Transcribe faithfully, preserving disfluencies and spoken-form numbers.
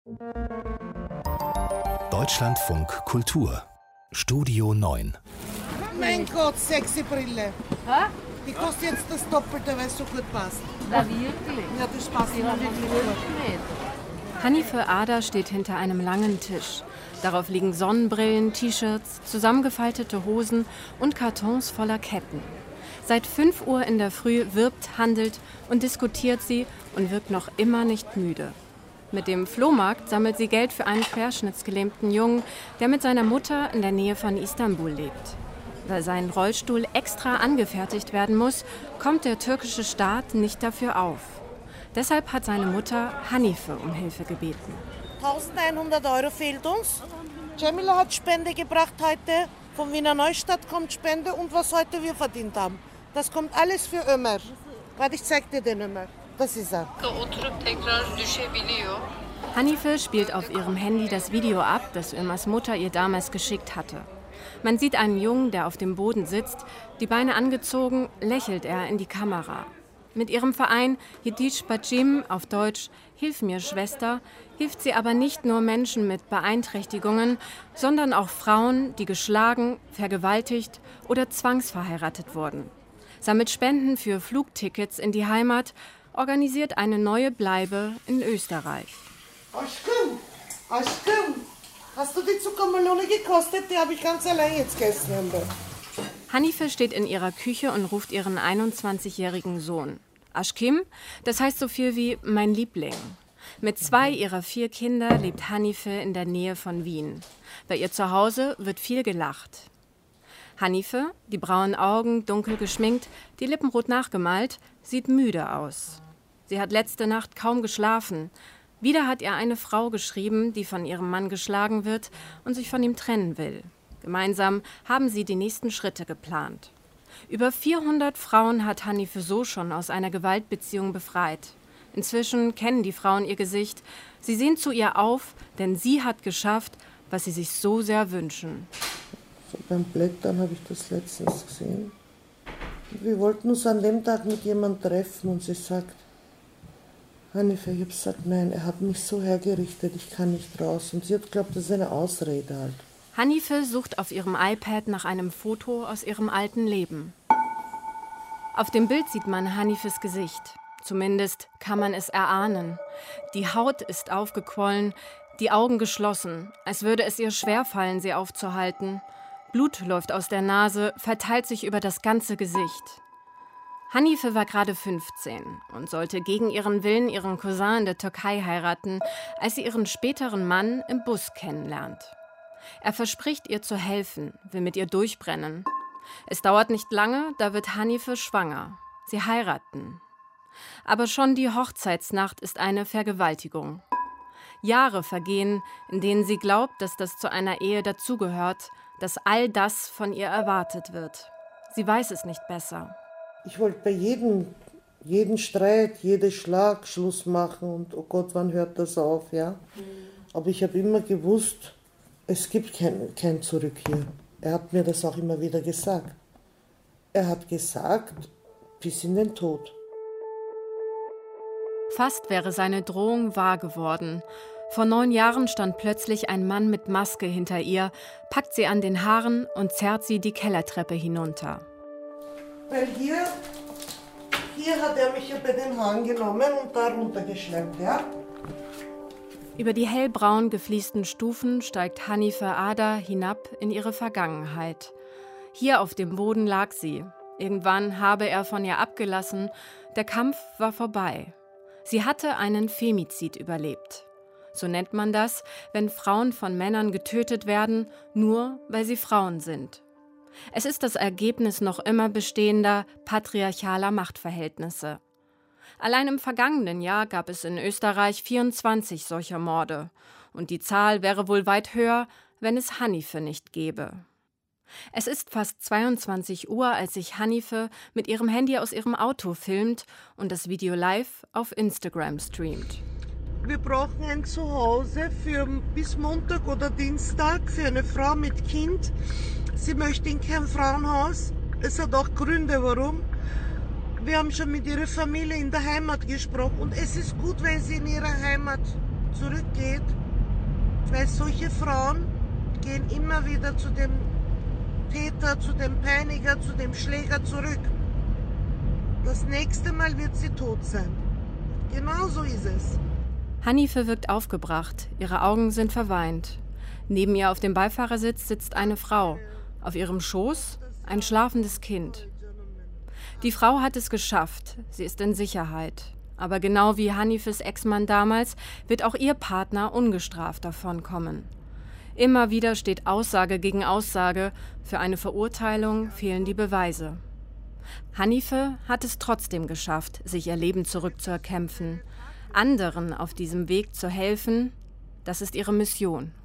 Deutschlandfunk Kultur Studio neun. Mein Gott, sexy Brille. Hä? Die kostet jetzt das Doppelte, weil es so gut passt. Na wirklich? Ja, das passt mir wirklich gut. nicht. Hanife Ada steht hinter einem langen Tisch. Darauf liegen Sonnenbrillen, T-Shirts, zusammengefaltete Hosen und Kartons voller Ketten. Seit fünf Uhr in der Früh wirbt, handelt und diskutiert sie und wirkt noch immer nicht müde. Mit dem Flohmarkt sammelt sie Geld für einen querschnittsgelähmten Jungen, der mit seiner Mutter in der Nähe von Istanbul lebt. Weil sein Rollstuhl extra angefertigt werden muss, kommt der türkische Staat nicht dafür auf. Deshalb hat seine Mutter Hanife um Hilfe gebeten. eintausendeinhundert Euro fehlt uns. Cemila hat Spende gebracht heute. Von Wiener Neustadt kommt Spende und was heute wir verdient haben. Das kommt alles für Ömer. Warte, ich zeig dir den Ömer. Das ist er. Hanife spielt auf ihrem Handy das Video ab, das Ömers Mutter ihr damals geschickt hatte. Man sieht einen Jungen, der auf dem Boden sitzt. Die Beine angezogen, lächelt er in die Kamera. Mit ihrem Verein Yetiş Bacım, auf Deutsch Hilf mir, Schwester, hilft sie aber nicht nur Menschen mit Beeinträchtigungen, sondern auch Frauen, die geschlagen, vergewaltigt oder zwangsverheiratet wurden. Sammelt Spenden für Flugtickets in die Heimat, organisiert eine neue Bleibe in Österreich. Aşkım, Aşkım, hast du die Zuckermelone gekostet? Die habe ich ganz allein jetzt gegessen. Hanife steht in ihrer Küche und ruft ihren einundzwanzigjährigen Sohn. Aşkım, das heißt so viel wie mein Liebling. Mit zwei ihrer vier Kinder lebt Hanife in der Nähe von Wien. Bei ihr zu Hause wird viel gelacht. Hanife, die braunen Augen dunkel geschminkt, die Lippen rot nachgemalt, sieht müde aus. Sie hat letzte Nacht kaum geschlafen. Wieder hat ihr eine Frau geschrieben, die von ihrem Mann geschlagen wird und sich von ihm trennen will. Gemeinsam haben sie die nächsten Schritte geplant. Über vierhundert Frauen hat Hanife so schon aus einer Gewaltbeziehung befreit. Inzwischen kennen die Frauen ihr Gesicht. Sie sehen zu ihr auf, denn sie hat geschafft, was sie sich so sehr wünschen. So beim Blättern habe ich das letztens gesehen. Wir wollten uns an dem Tag mit jemandem treffen und sie sagt, Hanife, ich habe gesagt, nein, er hat mich so hergerichtet, ich kann nicht raus. Und sie hat geglaubt, das ist eine Ausrede halt. Hanife sucht auf ihrem iPad nach einem Foto aus ihrem alten Leben. Auf dem Bild sieht man Hanifes Gesicht. Zumindest kann man es erahnen. Die Haut ist aufgequollen, die Augen geschlossen, als würde es ihr schwerfallen, sie aufzuhalten. Blut läuft aus der Nase, verteilt sich über das ganze Gesicht. Hanife war gerade fünfzehn und sollte gegen ihren Willen ihren Cousin in der Türkei heiraten, als sie ihren späteren Mann im Bus kennenlernt. Er verspricht ihr zu helfen, will mit ihr durchbrennen. Es dauert nicht lange, da wird Hanife schwanger. Sie heiraten. Aber schon die Hochzeitsnacht ist eine Vergewaltigung. Jahre vergehen, in denen sie glaubt, dass das zu einer Ehe dazugehört, dass all das von ihr erwartet wird. Sie weiß es nicht besser. Ich wollte bei jedem, jeden Streit, jeden Schlag Schluss machen und oh Gott, wann hört das auf, ja? Aber ich habe immer gewusst, es gibt kein, kein Zurück hier. Er hat mir das auch immer wieder gesagt. Er hat gesagt, bis in den Tod. Fast wäre seine Drohung wahr geworden. Vor neun Jahren stand plötzlich ein Mann mit Maske hinter ihr, packt sie an den Haaren und zerrt sie die Kellertreppe hinunter. Weil hier, hier hat er mich ja bei den Haaren genommen und da runtergeschleppt, ja? Über die hellbraun gefliesten Stufen steigt Hanife Ada hinab in ihre Vergangenheit. Hier auf dem Boden lag sie. Irgendwann habe er von ihr abgelassen. Der Kampf war vorbei. Sie hatte einen Femizid überlebt. So nennt man das, wenn Frauen von Männern getötet werden, nur weil sie Frauen sind. Es ist das Ergebnis noch immer bestehender patriarchaler Machtverhältnisse. Allein im vergangenen Jahr gab es in Österreich vierundzwanzig solcher Morde. Und die Zahl wäre wohl weit höher, wenn es Hanife nicht gäbe. Es ist fast zweiundzwanzig Uhr, als sich Hanife mit ihrem Handy aus ihrem Auto filmt und das Video live auf Instagram streamt. Wir brauchen ein Zuhause für bis Montag oder Dienstag für eine Frau mit Kind. Sie möchte in kein Frauenhaus. Es hat auch Gründe, warum. Wir haben schon mit ihrer Familie in der Heimat gesprochen und es ist gut, wenn sie in ihrer Heimat zurückgeht, weil solche Frauen gehen immer wieder zu dem Täter, zu dem Peiniger, zu dem Schläger zurück. Das nächste Mal wird sie tot sein. Genau so ist es. Hanife wirkt aufgebracht, ihre Augen sind verweint. Neben ihr auf dem Beifahrersitz sitzt eine Frau, auf ihrem Schoß ein schlafendes Kind. Die Frau hat es geschafft, sie ist in Sicherheit. Aber genau wie Hanifes Ex-Mann damals wird auch ihr Partner ungestraft davonkommen. Immer wieder steht Aussage gegen Aussage, für eine Verurteilung fehlen die Beweise. Hanife hat es trotzdem geschafft, sich ihr Leben zurückzuerkämpfen. Anderen auf diesem Weg zu helfen, das ist ihre Mission.